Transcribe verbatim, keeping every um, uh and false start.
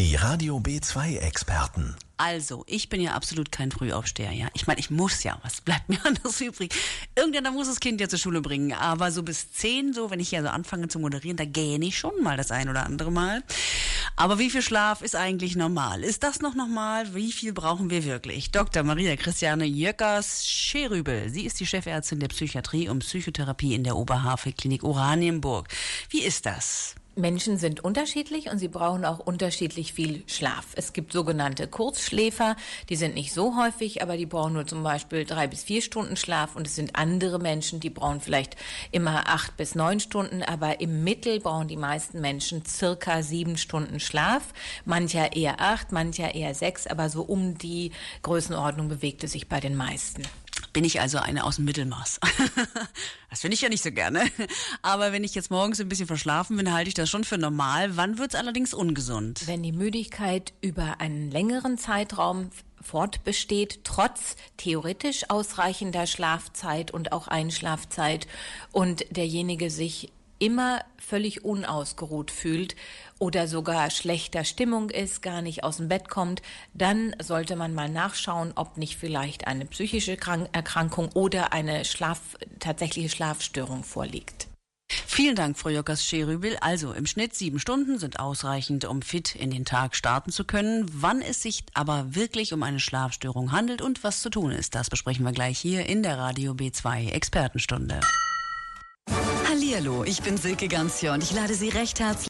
Die Radio B zwei Experten. Also, ich bin ja absolut kein Frühaufsteher, ja. Ich meine, ich muss ja, was bleibt mir anders übrig? Irgendjemand muss das Kind ja zur Schule bringen, aber so bis zehn, so, wenn ich ja so anfange zu moderieren, da gähne ich schon mal das ein oder andere Mal. Aber wie viel Schlaf ist eigentlich normal? Ist das noch normal? Wie viel brauchen wir wirklich? Doktor Maria Christiane Jöckers-Scherübel. Sie ist die Chefärztin der Psychiatrie und Psychotherapie in der Oberhavel-Klinik Oranienburg. Wie ist das? Menschen sind unterschiedlich und sie brauchen auch unterschiedlich viel Schlaf. Es gibt sogenannte Kurzschläfer, die sind nicht so häufig, aber die brauchen nur zum Beispiel drei bis vier Stunden Schlaf. Und es sind andere Menschen, die brauchen vielleicht immer acht bis neun Stunden, aber im Mittel brauchen die meisten Menschen circa sieben Stunden Schlaf. Mancher eher acht, mancher eher sechs, aber so um die Größenordnung bewegt es sich bei den meisten. Bin ich also eine aus dem Mittelmaß. Das finde ich ja nicht so gerne. Aber wenn ich jetzt morgens ein bisschen verschlafen bin, halte ich das schon für normal. Wann wird es allerdings ungesund? Wenn die Müdigkeit über einen längeren Zeitraum fortbesteht, trotz theoretisch ausreichender Schlafzeit und auch Einschlafzeit und derjenige sich immer völlig unausgeruht fühlt oder sogar schlechter Stimmung ist, gar nicht aus dem Bett kommt, dann sollte man mal nachschauen, ob nicht vielleicht eine psychische Erkrankung oder eine Schlaf, tatsächliche Schlafstörung vorliegt. Vielen Dank, Frau Jöckers-Scherübel. Also im Schnitt sieben Stunden sind ausreichend, um fit in den Tag starten zu können. Wann es sich aber wirklich um eine Schlafstörung handelt und was zu tun ist, das besprechen wir gleich hier in der Radio B zwei Expertenstunde. Hallihallo, ich bin Silke Ganzja und ich lade Sie recht herzlich